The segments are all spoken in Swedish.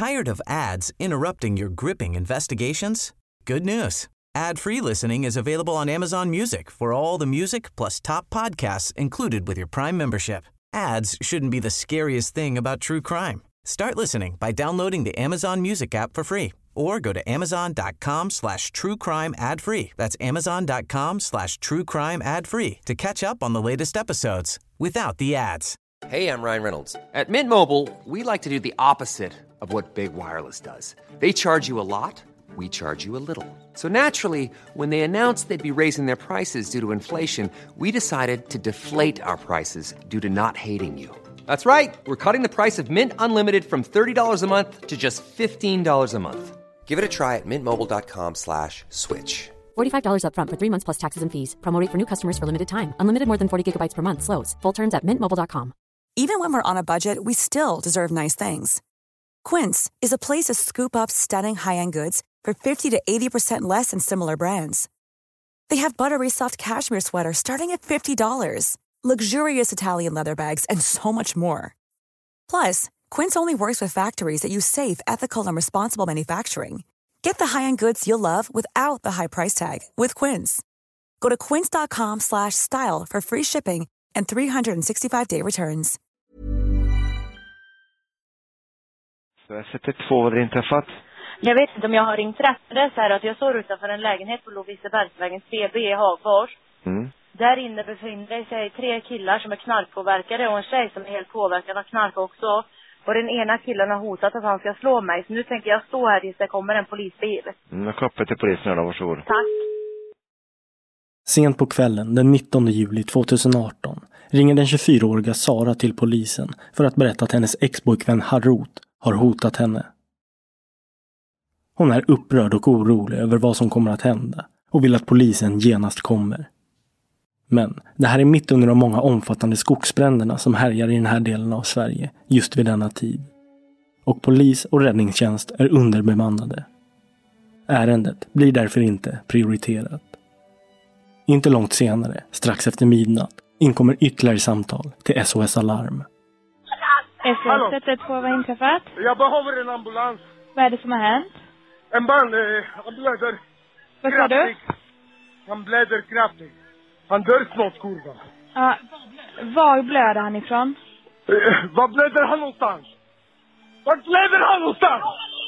Tired of ads interrupting your gripping investigations? Good news. Ad-free listening is available on Amazon Music for all the music plus top podcasts included with your Prime membership. Ads shouldn't be the scariest thing about true crime. Start listening by downloading the Amazon Music app for free or go to amazon.com/truecrime ad-free. That's amazon.com/truecrime ad-free to catch up on the latest episodes without the ads. Hey, I'm Ryan Reynolds. At Mint Mobile, we like to do the opposite of what Big Wireless does. They charge you a lot, we charge you a little. So naturally, when they announced they'd be raising their prices due to inflation, we decided to deflate our prices due to not hating you. That's right. We're cutting the price of Mint Unlimited from $30 a month to just $15 a month. Give it a try at mintmobile.com/switch. $45 up front for 3 months plus taxes and fees. Promo rate for new customers for limited time. Unlimited more than 40 gigabytes per month slows. Full terms at mintmobile.com. Even when we're on a budget, we still deserve nice things. Quince is a place to scoop up stunning high-end goods for 50 to 80% less than similar brands. They have buttery soft cashmere sweaters starting at $50, luxurious Italian leather bags, and so much more. Plus, Quince only works with factories that use safe, ethical, and responsible manufacturing. Get the high-end goods you'll love without the high price tag with Quince. Go to quince.com/style for free shipping and 365-day returns. Så 112, vad har inträffat? Jag vet inte om jag har ringt rätt. Det är så här att jag står utanför en lägenhet på Lovisebergsvägen 3B i Hagfors. Där inne befinner sig 3 killar som är knarkpåverkade och en tjej som är helt påverkad av knark också. Och den ena killen har hotat att han ska slå mig. Så nu tänker jag stå här tills det kommer en polisbil. Jag kopplar till polisen då, varsågod. Tack. Sent på kvällen den 19 juli 2018 ringer den 24-åriga Sara till polisen för att berätta att hennes ex-pojkvän Harut har hotat henne. Hon är upprörd och orolig över vad som kommer att hända och vill att polisen genast kommer. Men det här är mitt under de många omfattande skogsbränderna som härjar i den här delen av Sverige just vid denna tid. Och polis och räddningstjänst är underbemannade. Ärendet blir därför inte prioriterat. Inte långt senare, strax efter midnatt, inkommer ytterligare samtal till SOS Alarm. SOS 112, vad inträffat? Jag behöver en ambulans. Vad är det som har hänt? En man, han blöder. Vad sa du? Han blöder kraftigt. Han dör snart, kurva. Ja, var blöder han ifrån? Var blöder han någonstans? Vart blöder han någonstans?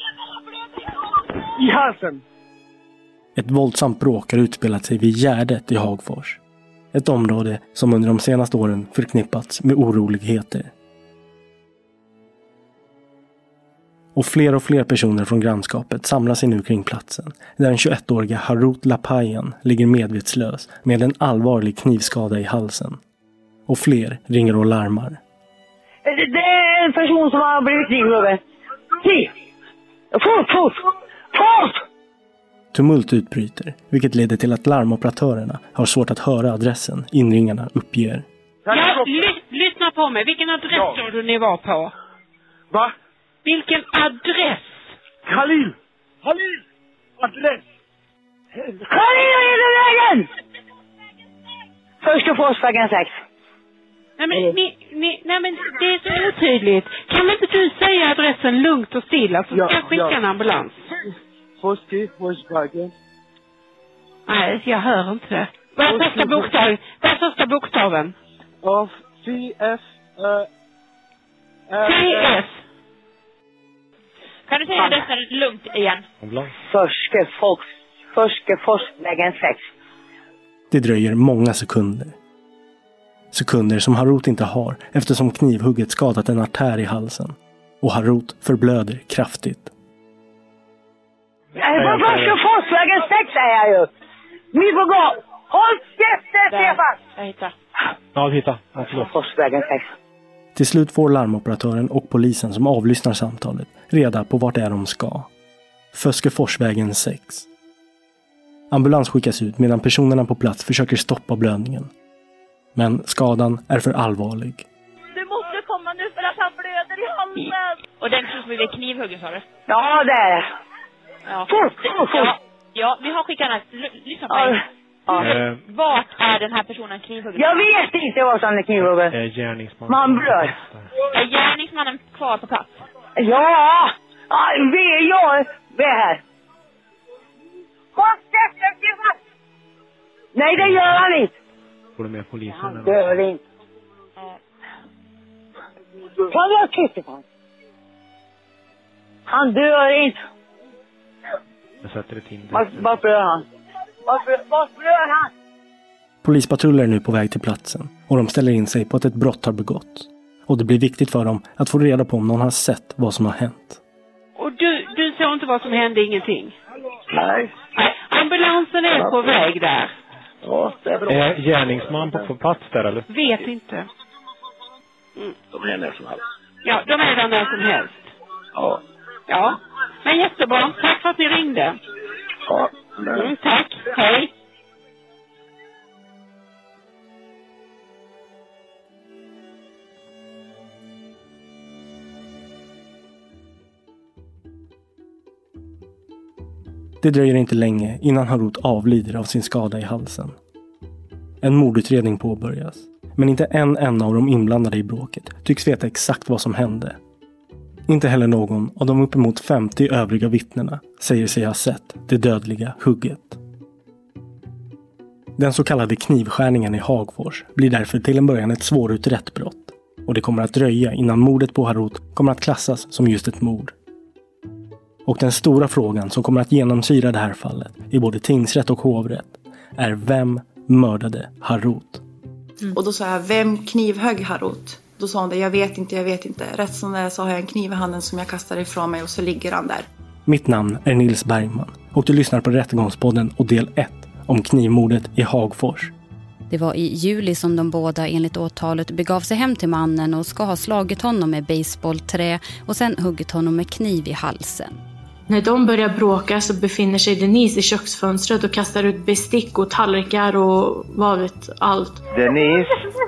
I halsen. Ett våldsamt bråk har utspelat sig vid Gärdet i Hagfors. Ett område som under de senaste åren förknippats med oroligheter. Och fler personer från grannskapet samlar sig nu kring platsen, där den 21-åriga Harut Lapayan ligger medvetslös med en allvarlig knivskada i halsen. Och fler ringer och larmar. Det är en person som har blivit knivhuggen. Fort! Tumult utbryter, vilket leder till att larmoperatörerna har svårt att höra adressen inringarna uppger. Ja, lyssna på mig. Vilken adress tror du ni var på? Va? Vilken adress? Khalil! Adress! Khalil är i vägen! Första Forsvägen 6. Nej men det är så otydligt. Kan inte du säga adressen lugnt och stilla så ska jag skicka en ambulans? Forsvägen. Nej, jag hör inte det. Vad är första bokstaven? Av CF. CF. Kan du säga adressen lugnt igen? Första Forsvägen 6. Det dröjer många sekunder. Sekunder som Harut inte har eftersom knivhugget skadat en artär i halsen. Och Harut förblöder kraftigt. Jag är på Första Forsvägen 6 är jag ju. Ni får gå. Håll käften, Stefan! Jag hittar. Ja, hitta. Forsvägen 6. Till slut får larmoperatören och polisen som avlyssnar samtalet reda på vart det är de ska. Föskeforsvägen 6. Ambulans skickas ut medan personerna på plats försöker stoppa blödningen. Men skadan är för allvarlig. Du måste komma nu för att han blöder i halsen. Och den som blev knivhuggen, sa du? Ja, det är det. Ja. Fort! Ja, vi har skickat den. Lyssna på mig. Vart är den här personen knivhuggen? Jag vet inte vad som är knivhuggen. Gärningsmannen. Man blöd. Är gärningsmannen kvar på plats? Ja, Nej, det gör han inte. Får du med polisen? Han dör inte. Kan du ha kiss på honom? Han dör inte. Jag sätter ett hinder. Varför dör han? Varför dör han? Polispatruller är nu på väg till platsen och de ställer in sig på att ett brott har begåtts. Och det blir viktigt för dem att få reda på om någon har sett vad som har hänt. Och du såg inte vad som hände, ingenting? Nej. Ambulansen är på väg där. Ja, det är bra. Är gärningsman på plats där eller? Vet inte. De är när som helst. Ja, de är där när som helst. Ja. Ja, men jättebra. Tack för att ni ringde. Ja. Tack. Hej. Det dröjer inte länge innan Harut avlider av sin skada i halsen. En mordutredning påbörjas, men inte en enda av de inblandade i bråket tycks veta exakt vad som hände. Inte heller någon av de uppemot 50 övriga vittnena säger sig ha sett det dödliga hugget. Den så kallade knivskärningen i Hagfors blir därför till en början ett svårutrett brott, och det kommer att dröja innan mordet på Harut kommer att klassas som just ett mord. Och den stora frågan som kommer att genomsyra det här fallet i både tingsrätt och hovrätt är: vem mördade Harut? Och då sa jag: vem knivhögg Harut? Då sa hon det: jag vet inte. Rätt som det är så har jag en kniv i handen som jag kastar ifrån mig och så ligger han där. Mitt namn är Nils Bergman och du lyssnar på Rättegångspodden och del 1 om knivmordet i Hagfors. Det var i juli som de båda enligt åtalet begav sig hem till mannen och ska ha slagit honom med baseballträ och sen huggit honom med kniv i halsen. När de börjar bråka så befinner sig Denise i köksfönstret och kastar ut bestick och tallrikar och vad vet allt. Denise!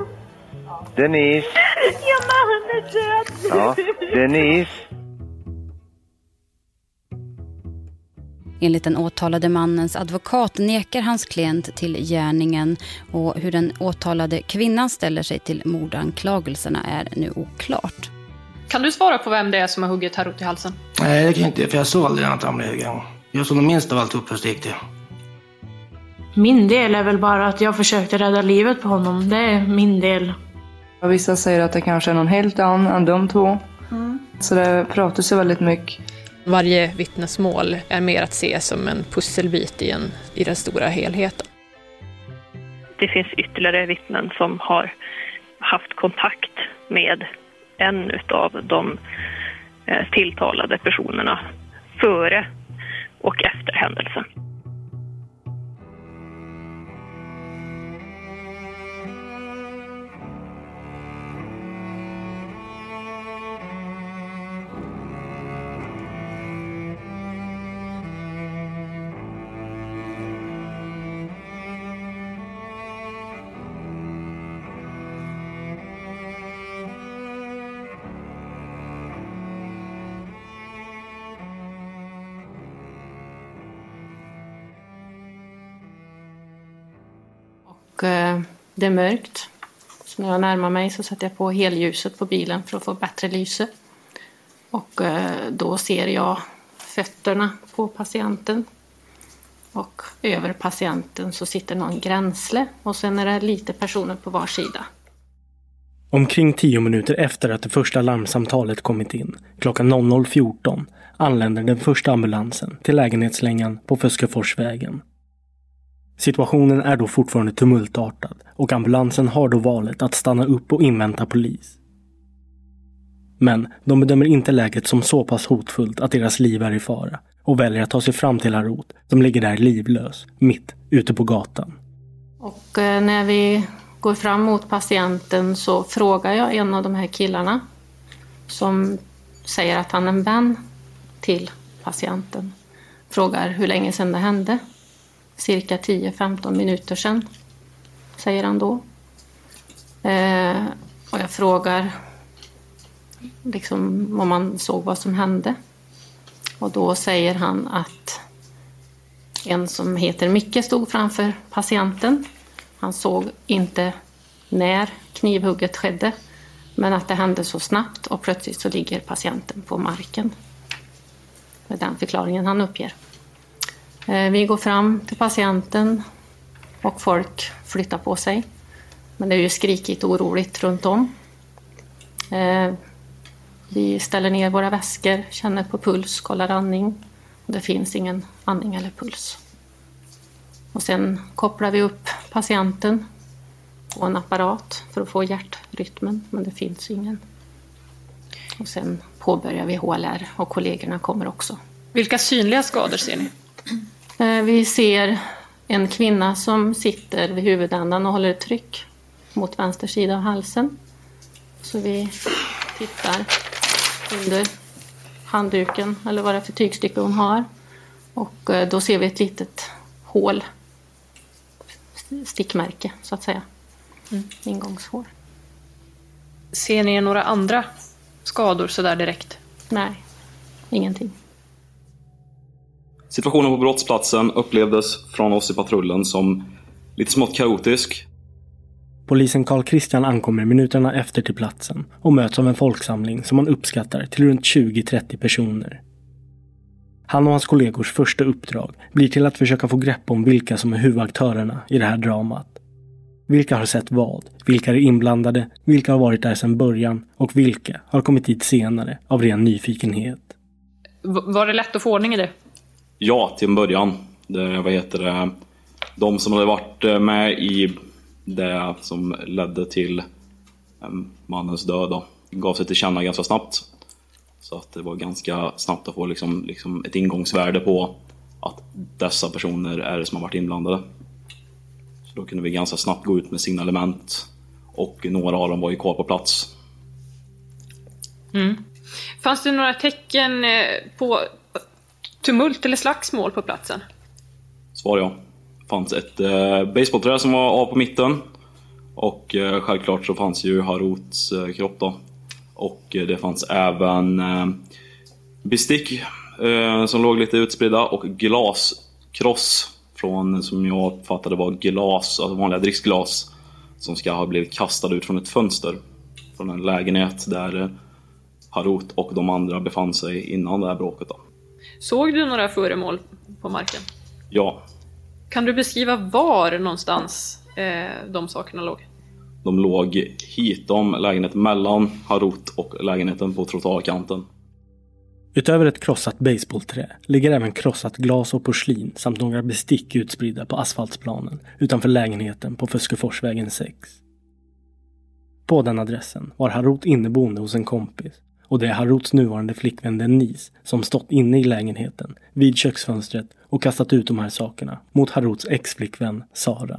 Ja, men han är död. Ja, Denise! Enligt den åtalade mannens advokat nekar hans klient till gärningen, och hur den åtalade kvinnan ställer sig till mordanklagelserna är nu oklart. Kan du svara på vem det är som har huggit Harut i halsen? Nej, det kan jag inte, för jag såg aldrig att han blev huggen. Jag såg minst av allt upp hur stick det. Min del är väl bara att jag försökte rädda livet på honom. Det är min del. Vissa säger att det kanske är någon helt annan än de två. Så det pratas ju väldigt mycket. Varje vittnesmål är mer att se som en pusselbit i den stora helheten. Det finns ytterligare vittnen som har haft kontakt med en av de tilltalade personerna före och efter händelsen. Och det är mörkt. Så när jag närmar mig så sätter jag på helljuset på bilen för att få bättre lyse. Och då ser jag fötterna på patienten. Och över patienten så sitter någon gränsle. Och sen är det lite personer på var sida. Omkring 10 minuter efter att det första larmsamtalet kommit in, klockan 00.14, anländer den första ambulansen till lägenhetslängan på Föskeforsvägen. Situationen är då fortfarande tumultartad och ambulansen har då valet att stanna upp och invänta polis. Men de bedömer inte läget som så pass hotfullt att deras liv är i fara och väljer att ta sig fram till Harut som ligger där livlös, mitt ute på gatan. Och när vi går fram mot patienten så frågar jag en av de här killarna som säger att han är en vän till patienten. Frågar hur länge sedan det hände. Cirka 10-15 minuter sedan, säger han då. Och jag frågar liksom om man såg vad som hände. Och då säger han att en som heter Micke stod framför patienten. Han såg inte när knivhugget skedde, men att det hände så snabbt och plötsligt så ligger patienten på marken. Med den förklaringen han uppger. Vi går fram till patienten och folk flyttar på sig. Men det är ju skrikigt och oroligt runt om. Vi ställer ner våra väskor, känner på puls, kollar andning. Det finns ingen andning eller puls. Och sen kopplar vi upp patienten på en apparat för att få hjärtrytmen, men det finns ingen. Och sen påbörjar vi HLR och kollegorna kommer också. Vilka synliga skador ser ni? Vi ser en kvinna som sitter vid huvudändan och håller ett tryck mot vänster sida av halsen. Så vi tittar under handduken eller vad det är för tygstycke hon har. Och då ser vi ett litet hål, stickmärke så att säga. Ingångshål. Ser ni några andra skador så där direkt? Nej, ingenting. Situationen på brottsplatsen upplevdes från oss i patrullen som lite smått kaotisk. Polisen Carl Christian ankommer minuterna efter till platsen och möts av en folksamling som man uppskattar till runt 20-30 personer. Han och hans kollegors första uppdrag blir till att försöka få grepp om vilka som är huvudaktörerna i det här dramat. Vilka har sett vad, vilka är inblandade, vilka har varit där sedan början och vilka har kommit hit senare av ren nyfikenhet. Var det lätt att få ordning i det? Ja, till en början. De som hade varit med i det som ledde till mannens död då, gav sig till känna ganska snabbt. Så att det var ganska snabbt att få liksom ett ingångsvärde på att dessa personer är det som har varit inblandade. Så då kunde vi ganska snabbt gå ut med signalement och några av dem var ju kvar på plats. Fanns det några tecken på tumult eller slagsmål på platsen? Svar ja. Det fanns ett baseballträ som var av på mitten. Och självklart så fanns ju Harouts kropp då. Och det fanns även bestick som låg lite utspridda. Och glaskross från, som jag uppfattade var glas, alltså vanliga dricksglas. Som ska ha blivit kastad ut från ett fönster. Från en lägenhet där Harout och de andra befann sig innan det här bråket då. Såg du några föremål på marken? Ja. Kan du beskriva var någonstans de sakerna låg? De låg hitom lägenheten mellan Harout och lägenheten på trottoarkanten. Utöver ett krossat baseballträ ligger även krossat glas och porslin samt några bestick utspridda på asfaltsplanen utanför lägenheten på Föskeforsvägen 6. På den adressen var Harout inneboende hos en kompis. Och det är Harouts nuvarande flickvän Denise som stått inne i lägenheten vid köksfönstret och kastat ut de här sakerna mot Harouts ex-flickvän Sara.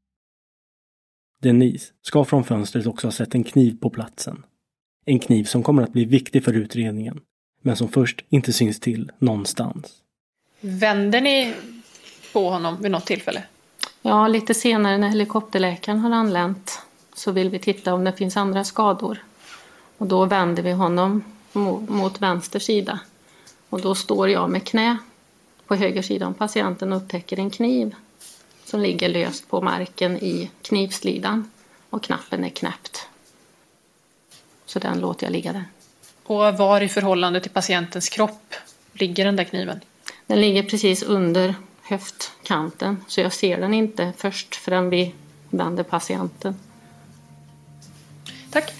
Denise ska från fönstret också ha sett en kniv på platsen. En kniv som kommer att bli viktig för utredningen, men som först inte syns till någonstans. Vänder ni på honom vid något tillfälle? Ja, lite senare när helikopterläkaren har anlänt så vill vi titta om det finns andra skador. Och då vänder vi honom mot vänster sida. Och då står jag med knä på höger sida om patienten och upptäcker en kniv som ligger löst på marken i knivslidan. Och knappen är knäppt. Så den låter jag ligga där. Och var i förhållande till patientens kropp ligger den där kniven? Den ligger precis under höftkanten. Så jag ser den inte först förrän vi vänder patienten. Tack.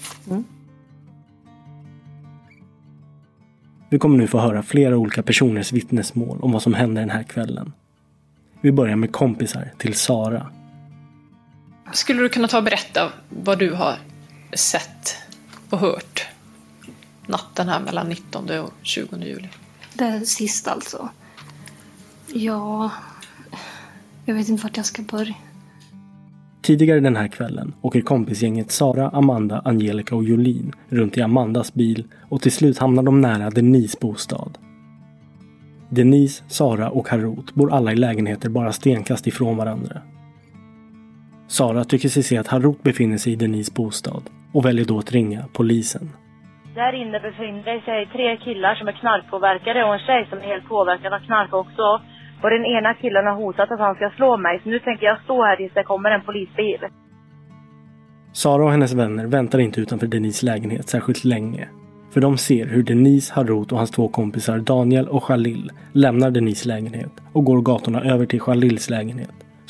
Vi kommer nu få höra flera olika personers vittnesmål om vad som hände den här kvällen. Vi börjar med kompisar till Sara. Skulle du kunna ta och berätta vad du har sett och hört natten här mellan 19 och 20 juli? Det sista alltså. Ja, jag vet inte vart jag ska börja. Tidigare den här kvällen åker kompisgänget Sara, Amanda, Angelica och Jolin runt i Amandas bil och till slut hamnar de nära Denise bostad. Denise, Sara och Harout bor alla i lägenheter bara stenkast ifrån varandra. Sara tycker sig se att Harout befinner sig i Denise bostad och väljer då att ringa polisen. Där inne befinner sig 3 killar som är knarkpåverkade och en tjej som är helt påverkad av knark också. Och den ena killen har hotat att han ska slå mig. Så nu tänker jag stå här tills det kommer en polisbil. Sara och hennes vänner väntar inte utanför Denise lägenhet särskilt länge. För de ser hur Denise, Harout och hans 2 kompisar Daniel och Khalil lämnar Denise lägenhet och går gatorna över till Khalils lägenhet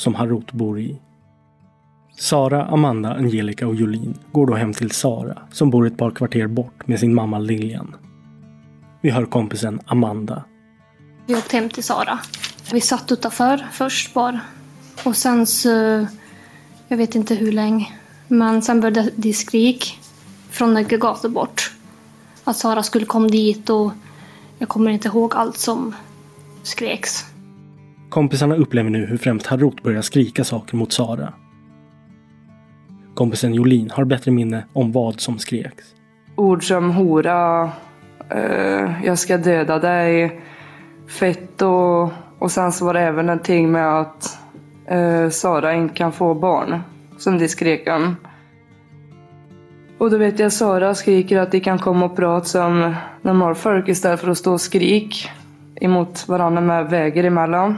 som Harut bor i. Sara, Amanda, Angelica och Jolin går då hem till Sara som bor ett par kvarter bort med sin mamma Lilian. Vi hör kompisen Amanda. Vi åkte hem till Sara. Vi satt utanför först bara. Och sen så, jag vet inte hur länge, men sen började det skrik från några gator bort. Att Sara skulle komma dit och jag kommer inte ihåg allt som skreks. Kompisarna upplever nu hur främst Harut börjar skrika saker mot Sara. Kompisen Jolin har bättre minne om vad som skreks. Ord som hora, jag ska döda dig, fett och sen så var det även någonting med att Sara inte kan få barn, som de skrek om. Och då vet jag Sara skriker att de kan komma och prata som normalt folk istället för att stå och skrik emot varandra med väger emellan.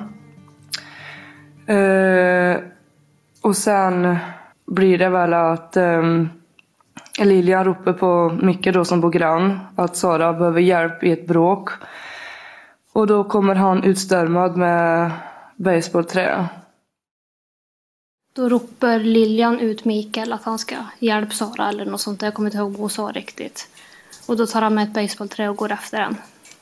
Och sen blir det väl att Lilian ropar på Micke då som bor grann att Sara behöver hjälp i ett bråk. Och då kommer han utstörmad med baseballträ. Då ropar Lilian ut Mikael att han ska hjälpa Sara eller något sånt där. Jag kommer inte ihåg vad hon sa riktigt. Och då tar han med ett baseballträ och går efter den.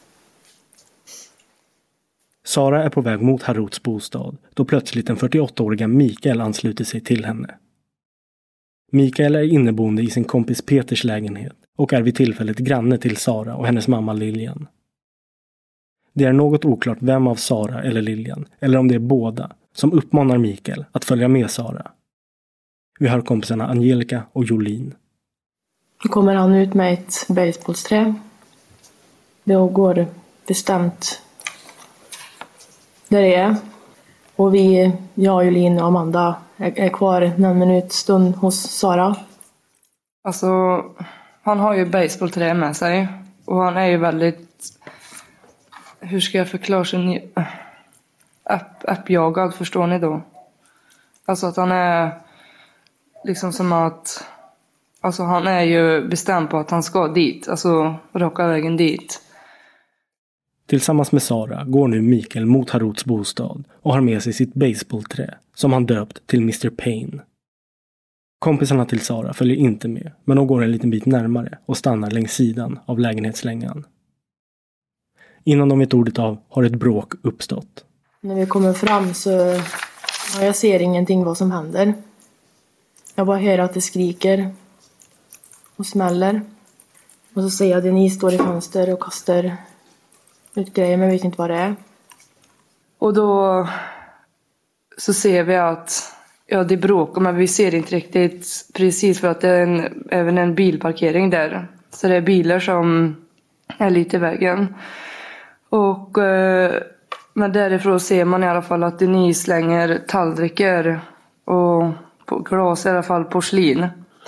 Sara är på väg mot Haruts bostad då plötsligt den 48-åriga Mikael ansluter sig till henne. Mikael är inneboende i sin kompis Peters lägenhet och är vid tillfället granne till Sara och hennes mamma Lilian. Det är något oklart vem av Sara eller Lilian, eller om det är båda, som uppmanar Mikael att följa med Sara. Vi hör kompisarna Angelica och Jolin. Då kommer han ut med ett baseballträ. Då går bestämt där det är. Och jag, Jolin och Amanda är kvar någon minut stund hos Sara. Alltså, han har ju baseballträ med sig. Och han är ju väldigt, hur ska jag förklara sig, uppjagad, förstår ni då? Alltså att han är liksom som att, alltså han är ju bestämd på att han ska dit, alltså raka vägen dit. Tillsammans med Sara går nu Mikael mot Haruts bostad och har med sig sitt baseballträ som han döpt till Mr. Pain. Kompisarna till Sara följer inte med, men de går en liten bit närmare och stannar längs sidan av lägenhetslängan. Innan de vet ordet av har ett bråk uppstått. När vi kommer fram så jag ser ingenting vad som händer. Jag bara hör att det skriker och smäller. Och så ser jag att Denise står i fönster och kastar ut grejer, men jag vet inte vad det är. Och då så ser vi att det bråkar, men vi ser inte riktigt precis för att det är även en bilparkering där. Så det är bilar som är lite i vägen. Och men därifrån ser man i alla fall att Denise slänger tallrikar och på glas, i alla fall porslin.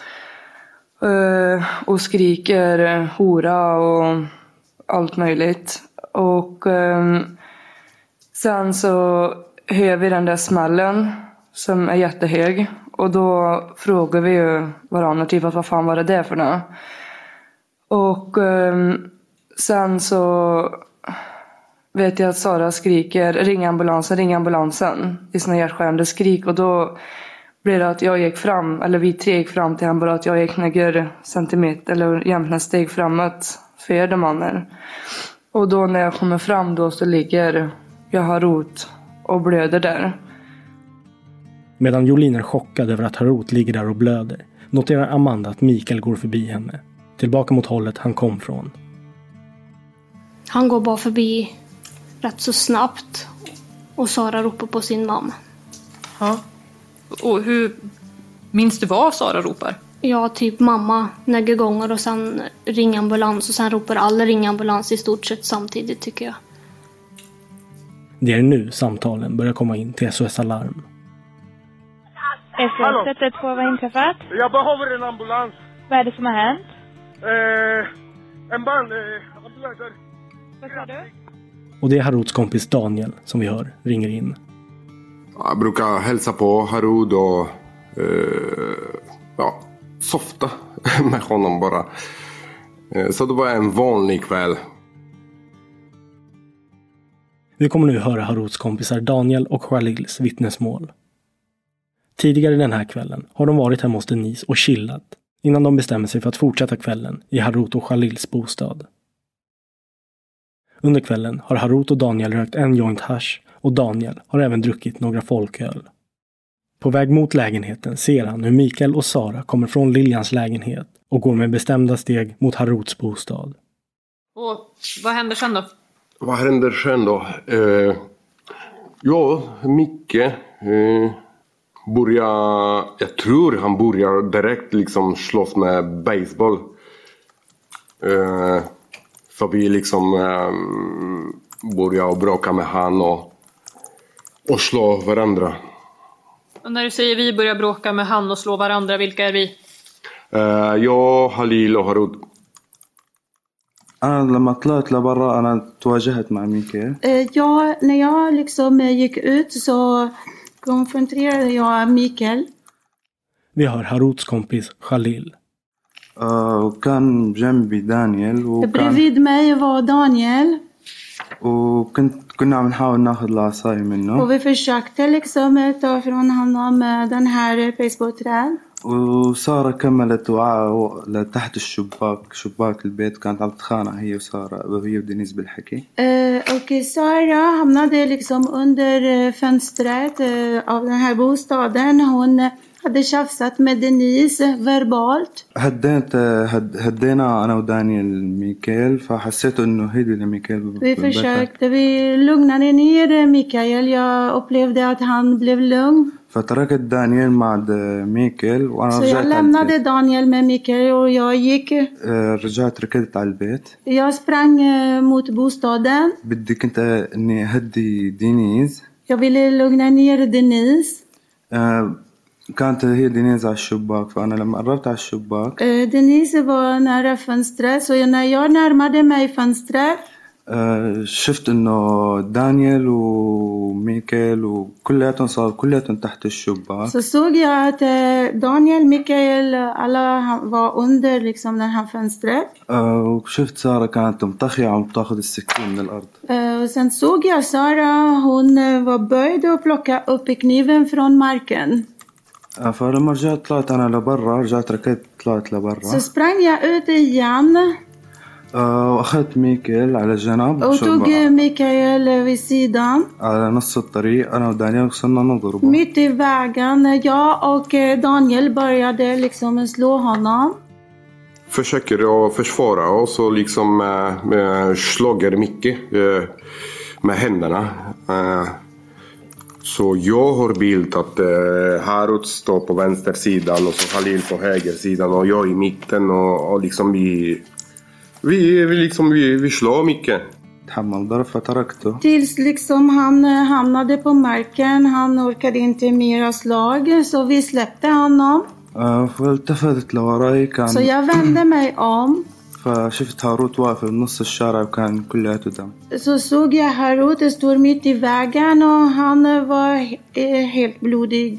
Och skriker hora och allt möjligt. Och sen så hör vi den där smällen som är jättehög. Och då frågar vi ju varandra typ att vad fan var det där för något. Och sen så vet jag att Sara skriker ring ambulansen i såna hjärtskärande skrik. Och då blev det att jag gick fram, eller vi tre gick fram till honom, bara att jag gick några centimeter eller jämna steg framåt för de mannen. Och då när jag kommer fram då så ligger jag Harut och blöder där. Medan Jolin är chockad över att Harut ligger där och blöder noterar Amanda att Mikael går förbi henne. Tillbaka mot hållet han kom från. Han går bara förbi rätt så snabbt och Sara ropar på sin mamma. Ja. Och hur minns du vad Sara ropar? Ja, typ mamma några gånger och sen ring ambulans och sen ropar alla ring ambulans i stort sett samtidigt tycker jag. Det är nu samtalen börjar komma in till SOS Alarm. SOS 112, vad har inträffat? Jag behöver en ambulans. Vad är det som har hänt? En band, ambulanser. Vad sa du? Och det är Haruts kompis Daniel som vi hör ringer in. Jag brukar hälsa på Harut och softa med honom bara. Så det var en vanlig kväll. Vi kommer nu höra Haruts kompisar Daniel och Khalils vittnesmål. Tidigare den här kvällen har de varit hemma hos Denise och chillat innan de bestämmer sig för att fortsätta kvällen i Harut och Khalils bostad. Under kvällen har Harut och Daniel rökt en joint hash och Daniel har även druckit några folköl. På väg mot lägenheten ser han hur Mikael och Sara kommer från Liljans lägenhet och går med bestämda steg mot Haruts bostad. Och vad händer sen då? Vad händer sen då? Ja, Micke börjar... Jag tror han börjar direkt liksom slåss med baseball. Så vi liksom börjar bråka med han och slå varandra. Och när du säger vi börjar bråka med han och slå varandra, vilka är vi? Jag, Khalil och Harut. لما طلعت لبرا أنا تواجهت مع ميكيل. Ja, när jag liksom gick ut så konfronterade jag Mikael. Vi har Haruts kompis Khalil. وكان جنبي دانيال Bredvid mig var Daniel. كنا عم نحاول ناخذ العصاية منه. Och vi försökte liksom ta från honom den här baseballträn. وسارة كملت وعاء لتحت الشباك شباك البيت كانت عم تتخانق هي وسارة وهي ودينيس بالحكي. Och Sara hamnade liksom under fönstret av den här bostaden. Hon hade tjafsat med Denise verbalt. هدينا أنا ودانيال ميكيل فحسيت إنه هيدي لميكيل. Vi lugnade ner Mikael. Jag upplevde att han blev lugn. فتركت دانيال مع ميكيل وأنا رجعت. Så jag lämnade Daniel med Mikael och jag gick. رجعت ركضت على البيت. Jag sprang mot bostaden. بدي كنت إني أهدي دينيز. Jag ville lugna ner Denise. كانت هي دينيز على الشباك فأنا لما قربت على الشباك Denise var nära fönstret så när jag närmade mig fönstret شفت إنه دانيال وميكيل وكلياتهم صار كلياتهم تحت الشباك. Så såg jag att Daniel, Mikael, alla var under liksom den här fönstret. وشفت سارة كانت مطخية عم تاخذ السكين من الأرض. Och sen såg jag Sara, hon var böjd och plocka upp kniven från marken. فلما رجعت طلعت أنا لبرا رجعت ركضت طلعت لبرا. Så sprang jag ut igen. وأخذت ميكيل على جنب och tog Mikael vid sidan. على نص الطريق أنا ودانيال صرنا نضربه. Mitt i vägen, jag och Daniel började liksom slå honom. Försöker att försvara oss och liksom slager Micke med händerna. Så jag har bild att Harut står på vänstersidan och så Khalil på högersidan och jag i mitten och liksom vi slår mycket. Tills liksom han hamnade på marken, han orkade inte mera slag så vi släppte honom. Så jag vände mig om. فشفت هاروت واقف بنص الشارع وكان كلياته دم. Så såg jag Harut stod mitt i vägen och han var helt blodig.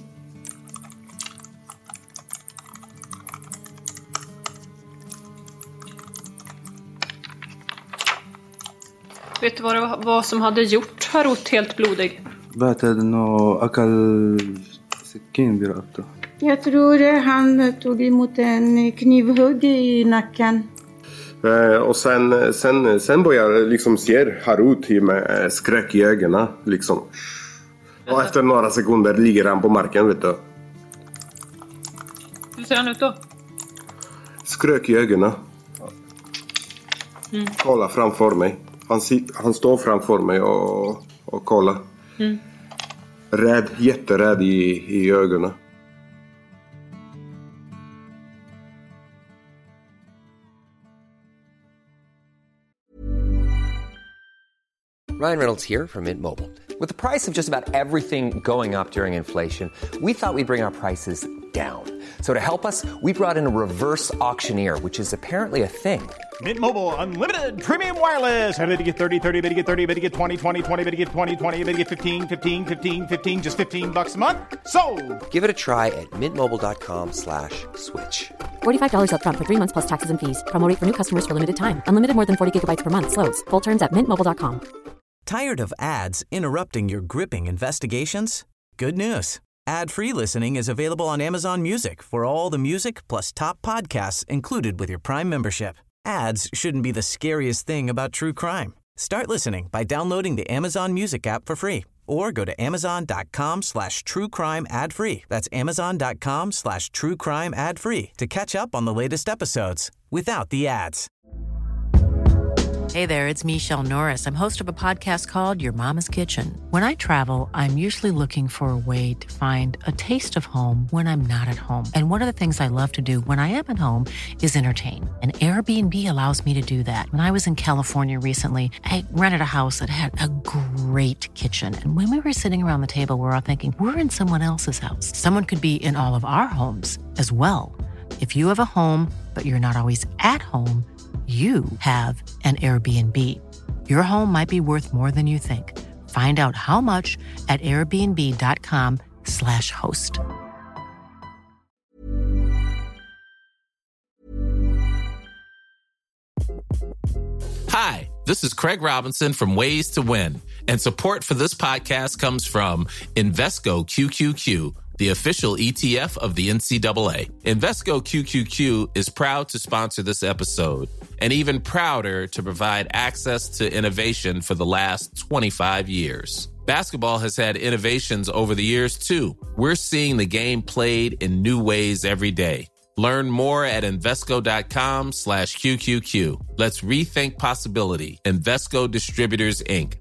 Vet du vad som hade gjort Harut helt blodig? بعتقد إنه أكل سكين برقبته. Jag tror han tog emot en knivhugg i nacken. Och sen börjar liksom ser Harut med skräck i ögonen liksom. Och efter några sekunder ligger han på marken, vet du. Hur ser han ut då? Skräck i ögonen. Kolla framför mig. Han står framför mig och kollar. Rädd, jätterädd i ögonen. Ryan Reynolds here from Mint Mobile. With the price of just about everything going up during inflation, we thought we'd bring our prices down. So to help us, we brought in a reverse auctioneer, which is apparently a thing. Mint Mobile Unlimited Premium Wireless. How to get 30, 30, bit to get 30, bit to get 20, 20, 20, bit to get 20, 20, bit to get 15, 15, 15, 15, just $15 a month? Sold! Give it a try at mintmobile.com/switch. $45 up front for 3 months plus taxes and fees. Promo rate for new customers for limited time. Unlimited more than 40 gigabytes per month. Slows full terms at mintmobile.com. Tired of ads interrupting your gripping investigations? Good news. Ad-free listening is available on Amazon Music for all the music plus top podcasts included with your Prime membership. Ads shouldn't be the scariest thing about true crime. Start listening by downloading the Amazon Music app for free or go to amazon.com/truecrime ad-free. That's amazon.com/truecrime ad-free to catch up on the latest episodes without the ads. Hey there, it's Michelle Norris. I'm host of a podcast called Your Mama's Kitchen. When I travel, I'm usually looking for a way to find a taste of home when I'm not at home. And one of the things I love to do when I am at home is entertain. And Airbnb allows me to do that. When I was in California recently, I rented a house that had a great kitchen. And when we were sitting around the table, we're all thinking, we're in someone else's house. Someone could be in all of our homes as well. If you have a home, but you're not always at home, you have an Airbnb. Your home might be worth more than you think. Find out how much at airbnb.com/host. Hi, this is Craig Robinson from Ways to Win, and support for this podcast comes from Invesco QQQ, the official ETF of the NCAA. Invesco QQQ is proud to sponsor this episode, and even prouder to provide access to innovation for the last 25 years. Basketball has had innovations over the years, too. We're seeing the game played in new ways every day. Learn more at Invesco.com/QQQ. Let's rethink possibility. Invesco Distributors, Inc.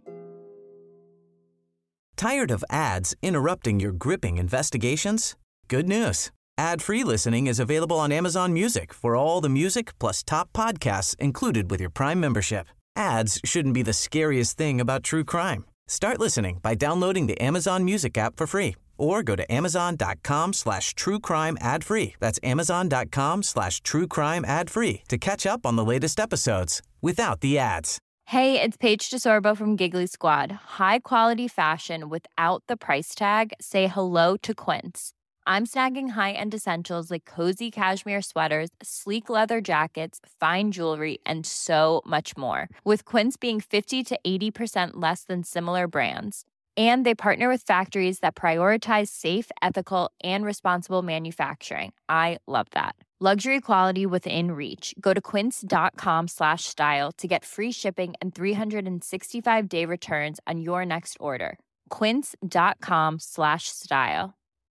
Tired of ads interrupting your gripping investigations? Good news. Ad-free listening is available on Amazon Music for all the music plus top podcasts included with your Prime membership. Ads shouldn't be the scariest thing about true crime. Start listening by downloading the Amazon Music app for free or go to amazon.com/truecrime ad-free. That's amazon.com/truecrime ad-free to catch up on the latest episodes without the ads. Hey, it's Paige DeSorbo from Giggly Squad. High quality fashion without the price tag. Say hello to Quince. I'm snagging high-end essentials like cozy cashmere sweaters, sleek leather jackets, fine jewelry, and so much more. With Quince being 50 to 80% less than similar brands. And they partner with factories that prioritize safe, ethical, and responsible manufacturing. I love that. Luxury quality within reach. Go to quince.com/style to get free shipping and 365-day returns on your next order. Quince.com/style.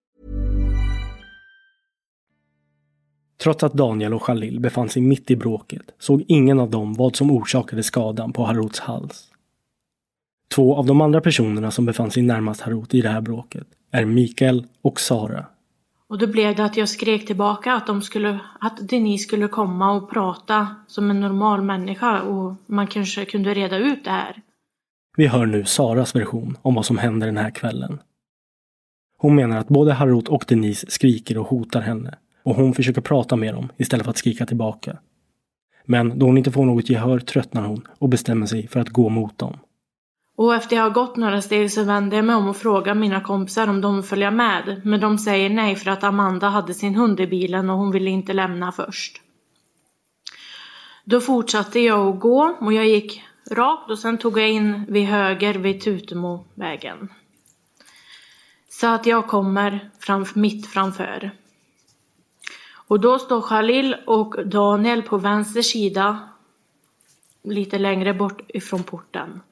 Trots att Daniel och Khalil befann sig mitt i bråket såg ingen av dem vad som orsakade skadan på Harouts hals. Två av de andra personerna som befann sig närmast Harout i det här bråket är Mikael och Sara. Och då blev det att jag skrek tillbaka att Denise skulle komma och prata som en normal människa och man kanske kunde reda ut det här. Vi hör nu Saras version om vad som händer den här kvällen. Hon menar att både Harout och Denise skriker och hotar henne och hon försöker prata med dem istället för att skrika tillbaka. Men då hon inte får något gehör tröttnar hon och bestämmer sig för att gå mot dem. Och efter jag har gått några steg så vänder jag mig om och frågar mina kompisar om de följer med. Men de säger nej för att Amanda hade sin hund i bilen och hon ville inte lämna först. Då fortsatte jag att gå och jag gick rakt och sen tog jag in vid höger vid Tutemovägen. Så att jag kommer mitt framför. Och då står Khalil och Daniel på vänster sida lite längre bort ifrån porten.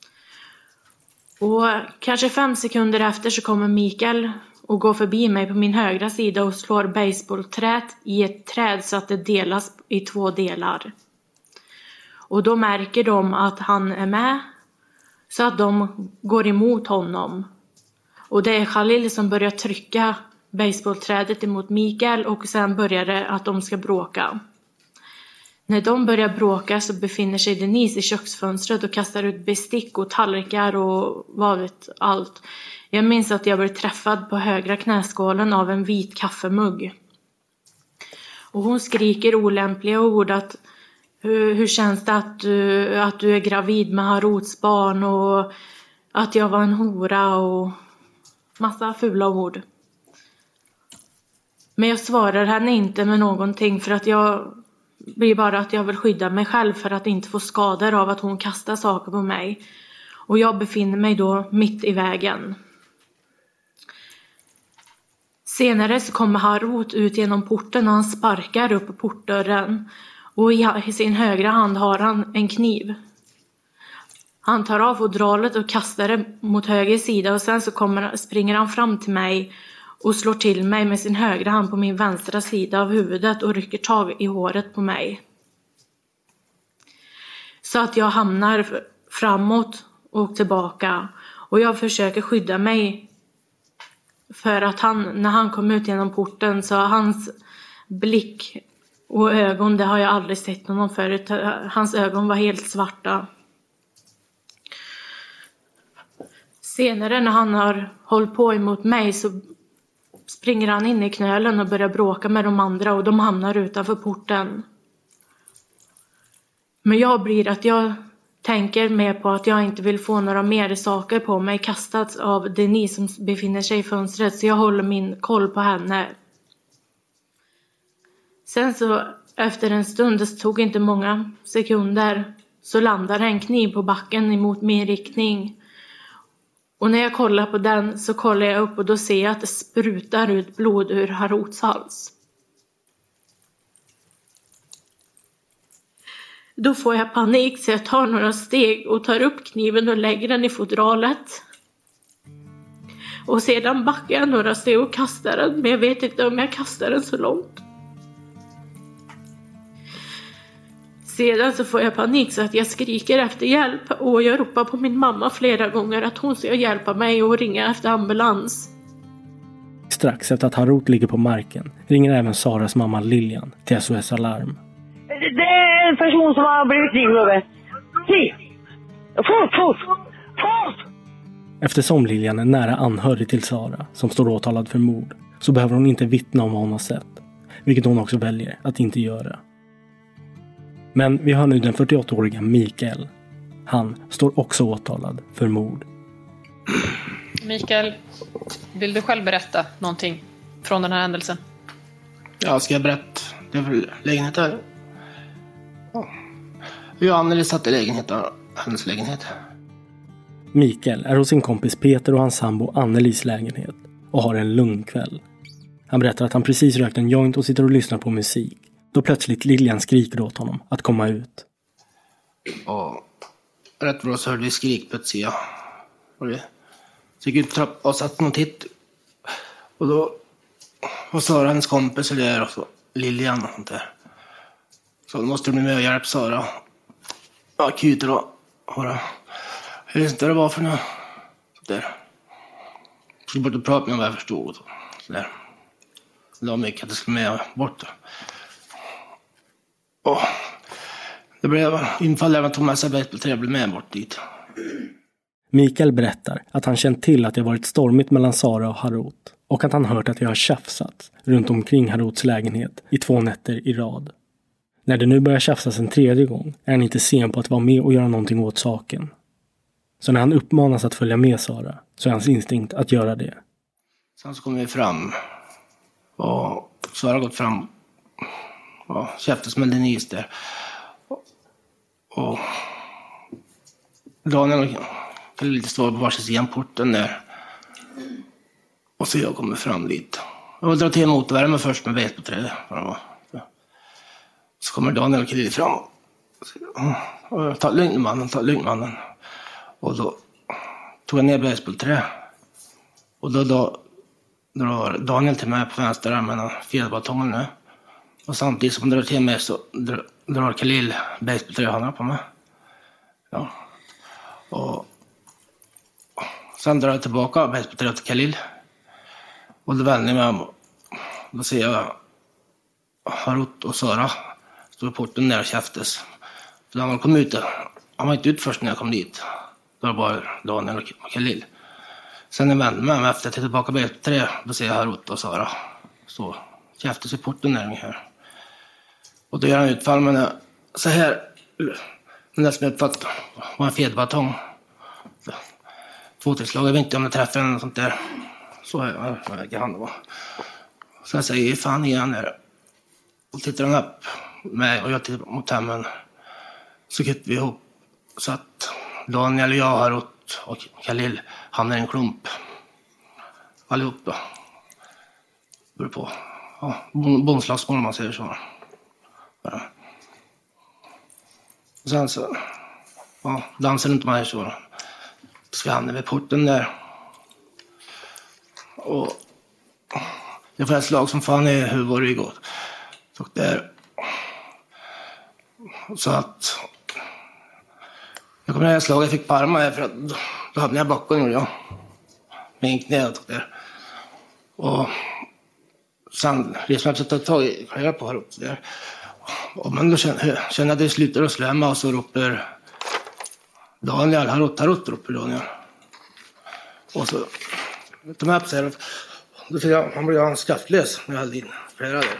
Och kanske 5 sekunder efter så kommer Mikael och går förbi mig på min högra sida och slår baseballträt i ett träd så att det delas i 2 delar. Och då märker de att han är med så att de går emot honom. Och det är Khalil som börjar trycka baseballträdet emot Mikael och sen börjar det att de ska bråka. När de börjar bråka så befinner sig Denise i köksfönstret och kastar ut bestick och tallrikar och vad vet allt. Jag minns att jag blev träffad på högra knäskålen av en vit kaffemugg. Och hon skriker olämpliga ord att hur känns det att du är gravid med Harouts barn och att jag var en hora och massa fula ord. Men jag svarar henne inte med någonting för att jag blir bara att jag vill skydda mig själv för att inte få skador av att hon kastar saker på mig. Och jag befinner mig då mitt i vägen. Senare så kommer Harut ut genom porten och han sparkar upp portdörren. Och i sin högra hand har han en kniv. Han tar av fodralet och kastar det mot höger sida och sen så springer han fram till mig och slår till mig med sin högra hand på min vänstra sida av huvudet och rycker tag i håret på mig. Så att jag hamnar framåt och tillbaka och jag försöker skydda mig för att när han kom ut genom porten så hans blick och ögon, det har jag aldrig sett någon förut. Hans ögon var helt svarta. Senare när han har hållit på emot mig så springer han in i knölen och börjar bråka med de andra och de hamnar utanför porten. Men jag tänker med på att jag inte vill få några mer saker på mig kastat av Denise som befinner sig i fönstret, så jag håller min koll på henne. Sen så efter en stund, det tog inte många sekunder, så landar en kniv på backen emot min riktning. Och när jag kollar på den så kollar jag upp och då ser jag att det sprutar ut blod ur Haruts hals. Då får jag panik så jag tar några steg och tar upp kniven och lägger den i fodralet. Och sedan backar jag några steg och kastar den, men jag vet inte om jag kastar den så långt. Sedan så får jag panik så att jag skriker efter hjälp och jag ropar på min mamma flera gånger att hon ska hjälpa mig och ringa efter ambulans. Strax efter att Harut ligger på marken ringer även Saras mamma Lilian till SOS Alarm. Det är en person som har blivit knivhuggen. Fort! Eftersom Lilian är nära anhörig till Sara som står åtalad för mord så behöver hon inte vittna om vad hon har sett, vilket hon också väljer att inte göra. Men vi har nu den 48-åriga Mikael. Han står också åtalad för mord. Mikael, vill du själv berätta någonting från den här händelsen? Ja, ska jag berätta? Det är väl lägenheten. Jag och Anneli satt i lägenheten, hennes lägenhet. Mikael är hos sin kompis Peter och hans sambo Annelis lägenhet och har en lugn kväll. Han berättar att han precis rökt en joint och sitter och lyssnar på musik. Då plötsligt Lilian skriker åt honom att komma ut. Och rätt bra så hörde vi skrik på ett sida. Så gick ut trappan och satt någon titt. Och då var Sara hennes kompis eller och så Lilian och sånt där. Så då måste de bli med och hjälpa Sara. Akut då. Jag vet inte vad det var för något. Sådär. Jag skulle bort och prata med om vad jag förstod. Sådär. Det var mycket att det skulle med bort. Och det blev infall även Thomas Abet blev med bort dit. Mikael berättar att han känt till att det varit stormigt mellan Sara och Harut och att han hört att det har tjafsats runt omkring Haruts lägenhet i 2 nätter i rad. När det nu börjar tjafsas en 3:e gång är han inte sen på att vara med och göra någonting åt saken. Så när han uppmanas att följa med Sara så är hans instinkt att göra det. Sen så kom vi fram och Sara har gått fram och käftas med Denise där. Och Daniel och lite stå på varsin sidan porten där. Och så jag kommer fram dit. Jag drar till motorvärmen först med vesboträdet. Så kommer Daniel och Kjell fram. Och ta lugn mannen. Och då tog jag ner basebollträ. Och då drar Daniel till mig på vänster armen fjäderbatongen nu. Och samtidigt som han drar till mig så drar Khalil basebollträ på mig. Ja. Och sen drar jag tillbaka basebollträ till Khalil. Och då vänder jag mig om. Då ser jag Harut och Sara stod i porten där och käftes. Så han kom ut där. Han var inte ut först när jag kom dit. Då var det bara Daniel och Khalil. Sen när jag vände mig efter att jag tillbaka på 3, då ser jag Harut och Sara så käftes i porten där ungefär. Och då gör han utfall med så här. Den där som jag uppfattade var en fjäderbatong. 2-3 slag, jag vet inte om jag träffade den eller sånt där. Så jag han var. Sen säger jag fan igen där. Och tittar han upp mig och jag tittar mot hemmen. Så kuttade vi ihop så att Daniel och jag, Harut och Khalil hamnar i en klump. Allihop då. beror på. Ja, bondslagsmål om man säger så. Ja. Och sen så dansar inte man så. Så vi hamnar vid porten där. Och jag får ett slag som fan i huvudet igår. Och där. Så att jag kommer ihåg slag jag fick på armarna för att då hamnade jag bakom och jag. Med en knä och där. Och sen reser jag att ta i själva på här uppe där. Och men då känner jag att det slutar att slämma och så ropar Daniel, Harut ropar Daniel. Och så de här på sig då fick han blev han skaftlös när jag hade in flera där.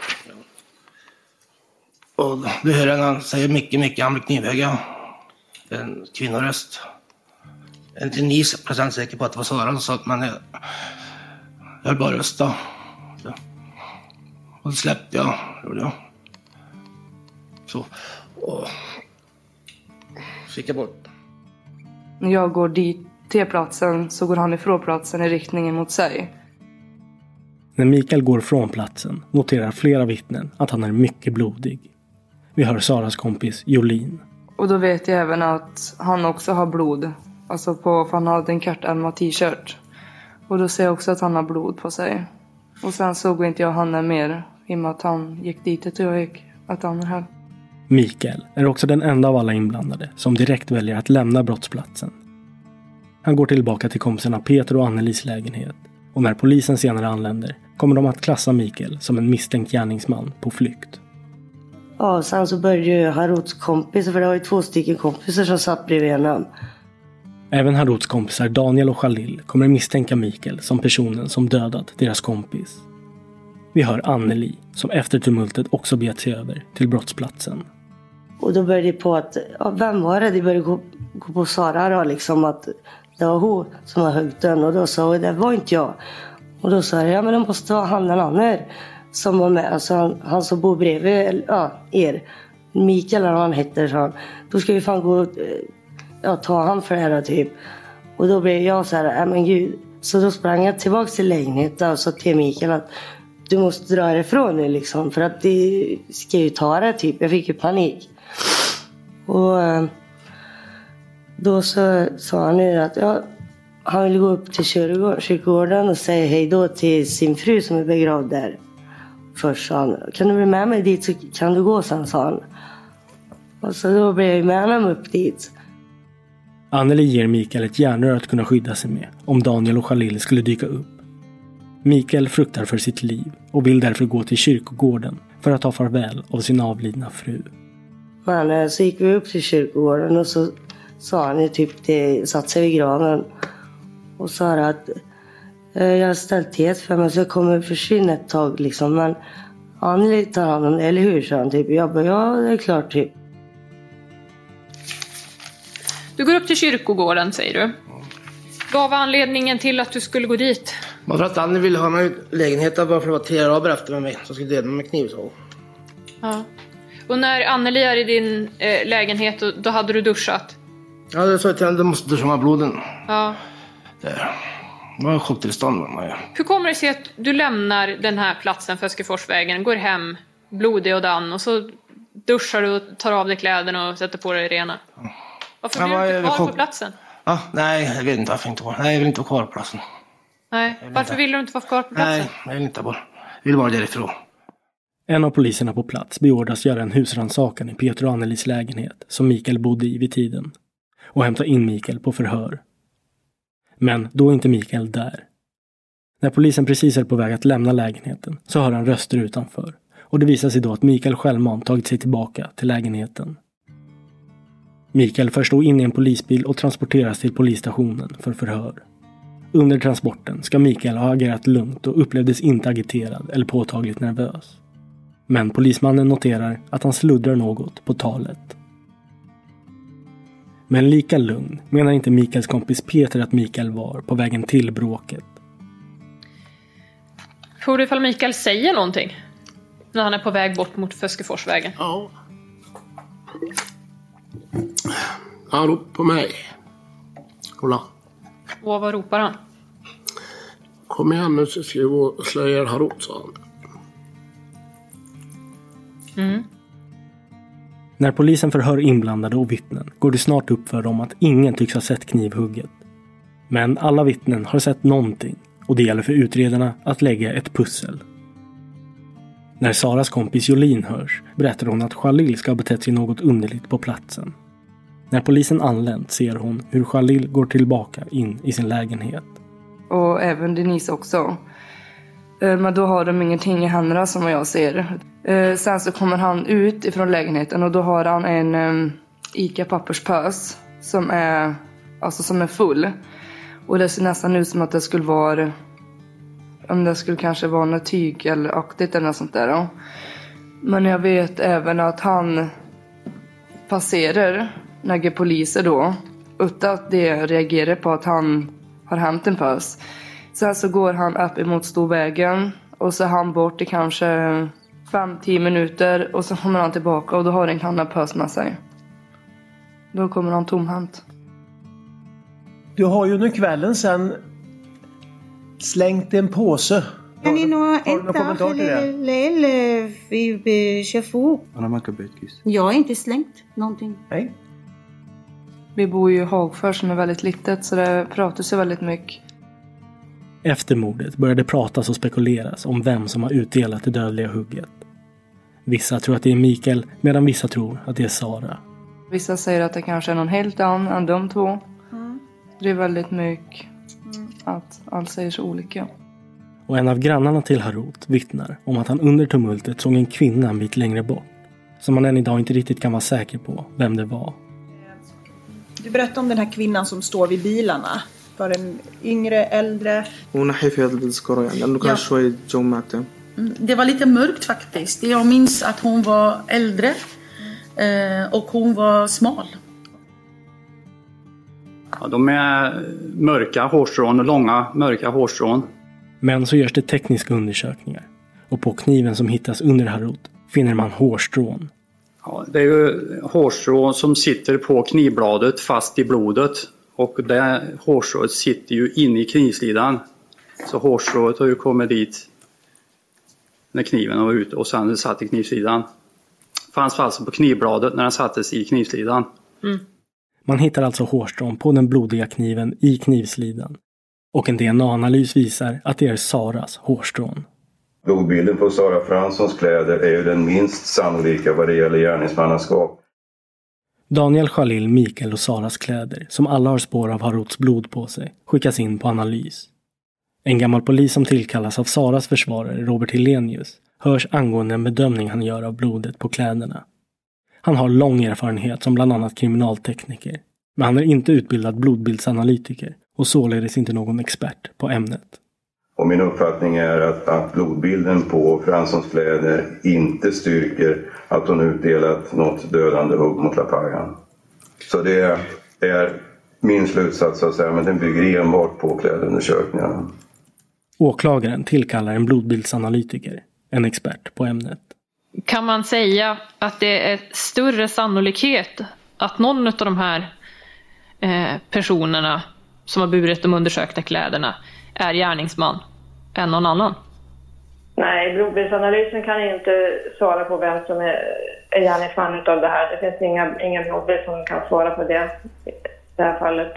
Och då hör jag han säger mycket, han blir knivhöga. En kvinnoröst. Jag är inte 9% säker på att det var Sara som sa att man jag bara rösta. Så. Och så släppte jag, gjorde jag. Så. Och fick jag bort. När jag går dit till platsen så går han ifrån platsen i riktningen mot sig. När Mikael går från platsen noterar flera vittnen att han är mycket blodig. Vi hör Saras kompis Jolin. Och då vet jag även att han också har blod. Alltså för han hade en kortärmad t-shirt. Och då ser jag också att han har blod på sig. Och sen såg inte jag han mer. I och med att han gick dit och jag gick att han är här. Mikael är också den enda av alla inblandade som direkt väljer att lämna brottsplatsen. Han går tillbaka till kompisarna Peter och Annelies lägenhet. Och när polisen senare anländer kommer de att klassa Mikael som en misstänkt gärningsman på flykt. Ja, sen så började ju Haruts kompis, för det var ju 2 stycken kompisar som satt bredvid honom. Även Haruts kompisar Daniel och Khalil kommer misstänka Mikael som personen som dödat deras kompis. Vi hör Anneli som efter tumultet också begett sig över till brottsplatsen. Och då började det på att, vem var det? De började gå på Sara då, liksom att det var hon som var högt dön. Och då sa jag, det var inte jag. Och då sa jag, men det måste vara han den andra som var med. Alltså han som bor bredvid er. Mikael eller vad han heter, sa han. Då ska vi fan gå och ta han för det här typ. Och då blev jag så här, men gud. Så då sprang jag tillbaka till lägenheten och sa till Mikael att du måste dra ifrån nu liksom. För att det ska ju ta det typ. Jag fick ju panik. Och då så sa han nu att han ville gå upp till kyrkogården och säga hej då till sin fru som är begravd där. Först sa han, kan du bli med mig dit så kan du gå sen, sa han. Och så då blev jag med honom upp dit. Anneli ger Mikael ett järnrör att kunna skydda sig med om Daniel och Khalil skulle dyka upp. Mikael fruktar för sitt liv och vill därför gå till kyrkogården för att ta farväl av sin avlidna fru. Men så gick vi upp till kyrkogården och så sa han ju typ det, satt sig vid graven och sa att jag har ställt det för mig så jag kommer försvinna ett tag liksom, men Anneli tar hand om det, eller hur, sa han typ. Jag bara, ja det är klart typ. Du går upp till kyrkogården, säger du. Vad var anledningen till att du skulle gå dit? Man tror att Anneli ville ha mig lägenheten bara för att det var 3 araber efter mig som skulle dela med kniv så. Ja. Och när Anneli är i din lägenhet, då hade du duschat? Ja, det sa jag att du måste duscha med bloden. Ja. Det var en chocktillstånd. Hur kommer det sig att du lämnar den här platsen, Föskeforsvägen, går hem blodig och dan och så duschar du och tar av dig kläderna och sätter på dig rena? Varför blir du inte kvar på platsen? Ja, nej, jag vet inte varför inte. Nej, jag vill inte vara kvar på platsen. Nej, varför vill du inte vara kvar på platsen? Nej, jag vill inte bara. Jag vill vara därifrån. En av poliserna på plats beordras göra en husrannsakan i Peter och Annelies lägenhet som Mikael bodde i vid tiden och hämta in Mikael på förhör. Men då är inte Mikael där. När polisen precis är på väg att lämna lägenheten så hör han röster utanför och det visar sig då att Mikael självmant tagit sig tillbaka till lägenheten. Mikael förs då in i en polisbil och transporteras till polisstationen för förhör. Under transporten ska Mikael ha agerat lugnt och upplevdes inte agiterad eller påtagligt nervös. Men polismannen noterar att han sluddrar något på talet. Men lika lugn menar inte Mikaels kompis Peter att Mikael var på vägen till bråket. Tror du ifall Mikael säger någonting när han är på väg bort mot Föskeforsvägen? Ja. Han ropar på mig. Kolla. Och vad ropar han? Kom igen nu så ska vi slå ihjäl Harut, sa han. När polisen förhör inblandade och vittnen går det snart upp för dem att ingen tycks ha sett knivhugget. Men alla vittnen har sett någonting och det gäller för utredarna att lägga ett pussel. När Saras kompis Jolin hörs berättar hon att Khalil ska ha betett sig något underligt på platsen. När polisen anlänt ser hon hur Khalil går tillbaka in i sin lägenhet. Och även Denise också. Men då har de ingenting i händerna som jag ser. Sen så kommer han ut ifrån lägenheten och då har han en Ica-papperspös som är full. Och det ser nästan ut som att det skulle vara, om det skulle kanske vara något tyg eller aktigt eller något sånt där. Då. Men jag vet även att han passerar några poliser då utan att det reagerar på att han har hämt en pös. Sen så går han upp emot Storvägen och så är han bort i kanske 5-10 minuter och så kommer han tillbaka och då har en kanna pös med sig. Då kommer han tomhänt. Du har ju under kvällen sen slängt en påse. يعني انه انت داخل الليل بشافوك. انا ما كبيت كيس. Jag har inte slängt någonting. Nej. Vi bor ju i Hagfors som är väldigt litet så det pratas ju väldigt mycket. Efter mordet började pratas och spekuleras om vem som har utdelat det dödliga hugget. Vissa tror att det är Mikael medan vissa tror att det är Sara. Vissa säger att det kanske är någon helt annan än de två. Det är väldigt mycket att allt säger så olika. Och en av grannarna till Harut vittnar om att han under tumultet såg en kvinna en bit längre bort. Som man än idag inte riktigt kan vara säker på vem det var. Du berättar om den här kvinnan som står vid bilarna. Var den yngre, äldre? Det var lite mörkt faktiskt. Jag minns att hon var äldre och hon var smal. Ja, de är mörka hårstrån, långa mörka hårstrån. Men så görs det tekniska undersökningar. Och på kniven som hittas under Harut finner man hårstrån. Ja, det är ju hårstrån som sitter på knivbladet fast i blodet. Och det hårstrået sitter ju inne i knivslidan. Så hårstrået har ju kommit dit när kniven var ute och sen satt i knivslidan. Fanns alltså på knivbladet när den sattes i knivslidan. Man hittar alltså hårstrån på den blodiga kniven i knivslidan. Och en DNA-analys visar att det är Saras hårstrån. Blodbilden på Sara Franssons kläder är ju den minst sannolika vad det gäller gärningsmannaskap. Daniel, Khalil, Mikael och Saras kläder, som alla har spår av Haruts blod på sig, skickas in på analys. En gammal polis som tillkallas av Saras försvarare, Robert Hellenius, hörs angående en bedömning han gör av blodet på kläderna. Han har lång erfarenhet som bland annat kriminaltekniker, men han är inte utbildad blodbildsanalytiker och således inte någon expert på ämnet. Och min uppfattning är att blodbilden på Franssons kläder inte styrker att hon utdelat något dödande hugg mot Lapayan. Så det är min slutsats att säga, men den bygger enbart på klädundersökningarna. Åklagaren tillkallar en blodbildsanalytiker, en expert på ämnet. Kan man säga att det är större sannolikhet att någon av de här personerna som har burit de undersökta kläderna är gärningsman än någon annan? Nej, blodbildsanalysen kan inte svara på vem som är gärningsman utav det här. Det finns inga blodbild som kan svara på det i det här fallet.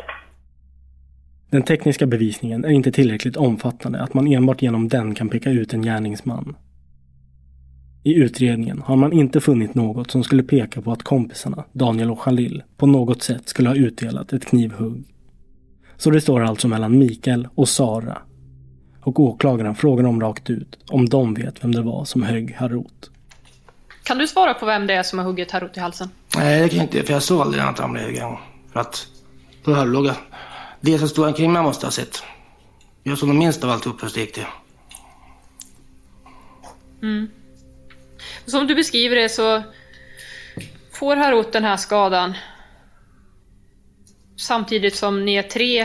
Den tekniska bevisningen är inte tillräckligt omfattande att man enbart genom den kan peka ut en gärningsman. I utredningen har man inte funnit något som skulle peka på att kompisarna, Daniel och Khalil, på något sätt skulle ha utdelat ett knivhugg. Så det står alltså mellan Mikael och Sara. Och åklagaren frågar dem rakt ut om de vet vem det var som högg Harut. Kan du svara på vem det är som har huggit Harut i halsen? Nej, det kan jag inte, för jag såg aldrig att han blev huggen. För att då här låg det så stora kring man måste ha sett. Jag såg de minst av allt upp hur det gick till. Som du beskriver det så får Harut den här skadan samtidigt som ni är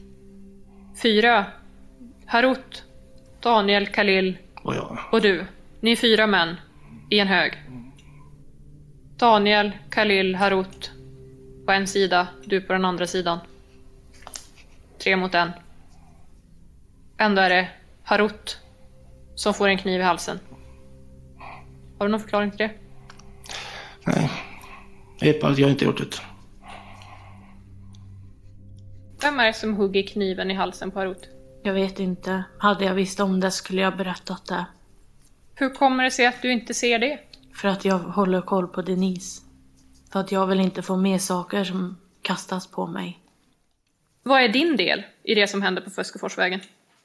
4 Harut, Daniel, Khalil och du. Ni är 4 män i en hög. Daniel, Khalil, Harut på en sida, du på den andra sidan. 3 mot 1. Ändå är det Harut som får en kniv i halsen. Har du någon förklaring till det? Nej. Jag vet bara att jag inte gjort det. Vem är det som hugger kniven i halsen på Harut? Jag vet inte. Hade jag visst om det skulle jag berättat det. Hur kommer det sig att du inte ser det? För att jag håller koll på Denise. För att jag vill inte få mer saker som kastas på mig. Vad är din del i det som hände på Fuskeforsvägen?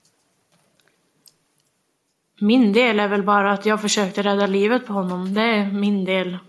Min del är väl bara att jag försökte rädda livet på honom. Det är min del.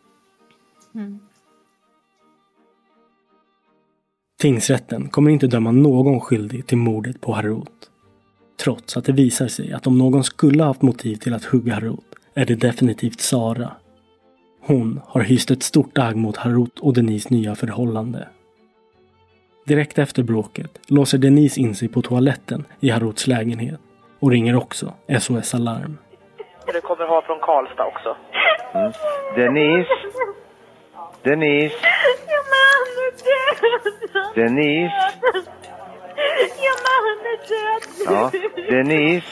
Tingsrätten kommer inte döma någon skyldig till mordet på Harut. Trots att det visar sig att om någon skulle ha haft motiv till att hugga Harut är det definitivt Sara. Hon har hyst ett stort agg mot Harut och Denise nya förhållande. Direkt efter bråket låser Denise in sig på toaletten i Haruts lägenhet och ringer också SOS Alarm. Det kommer ha från Karlstad också. Denise? Denise? Ja, men han är död. Denise? Ja, men han är död. Ja, Denise?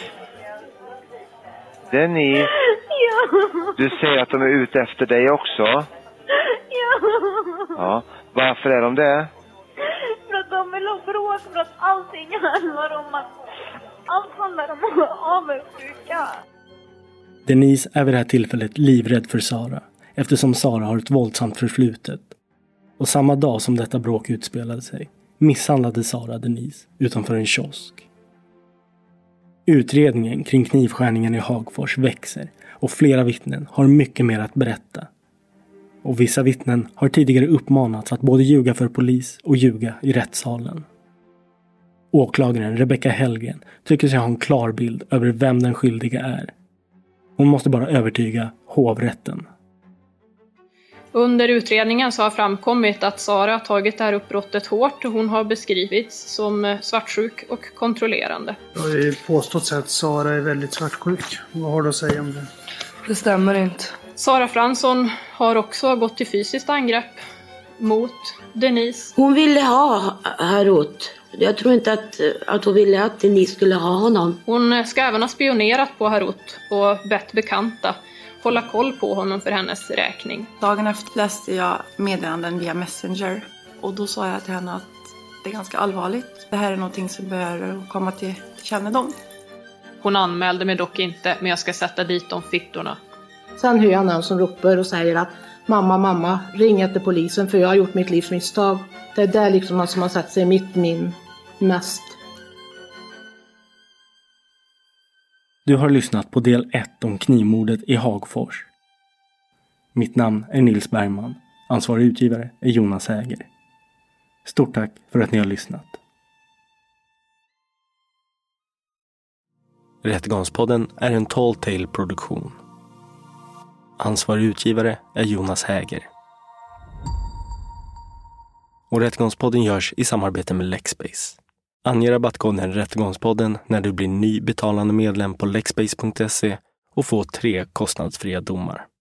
Denise? Ja. Du säger att de är ute efter dig också? Ja. Ja, varför är de det? För att de vill ha bråk, för att allting handlar om att allt handlar om avundsjuka. Denise är vid det här tillfället livrädd för Sara eftersom Sara har ett våldsamt förflutet. Och samma dag som detta bråk utspelade sig misshandlade Sara Denise utanför en kiosk. Utredningen kring knivskärningen i Hagfors växer och flera vittnen har mycket mer att berätta. Och vissa vittnen har tidigare uppmanats att både ljuga för polis och ljuga i rättssalen. Åklagaren Rebecca Hellgren tycker sig ha en klar bild över vem den skyldiga är. Hon måste bara övertyga hovrätten. Under utredningen så har framkommit att Sara tagit det här uppbrottet hårt och hon har beskrivits som svartsjuk och kontrollerande. Det har ju påstått att Sara är väldigt svartsjuk. Vad har du att säga om det? Det stämmer inte. Sara Fransson har också gått till fysiskt angrepp mot Denise. Hon ville ha Harut. Jag tror inte att hon ville att Denise skulle ha honom. Hon ska även ha spionerat på Harut och bett bekanta hålla koll på honom för hennes räkning. Dagen efter läste jag meddelanden via Messenger. Och då sa jag till henne att det är ganska allvarligt. Det här är någonting som behöver komma till kännedom. Hon anmälde mig dock inte, men jag ska sätta dit de fittorna. Sen hör jag någon som ropar och säger att mamma, ring efter polisen för jag har gjort mitt livs misstag. Det är där liksom någon som har satt sig i mitt min mest. Du har lyssnat på del 1 om knivmordet i Hagfors. Mitt namn är Nils Bergman. Ansvarig utgivare är Jonas Häger. Stort tack för att ni har lyssnat. Rättegångspodden är en Tall Tale-produktion. Ansvarig utgivare är Jonas Häger. Och Rättegångspodden görs i samarbete med Lexbase. Ange rabattkoden Rättegångspodden när du blir ny betalande medlem på lexbase.se och få 3 kostnadsfria domar.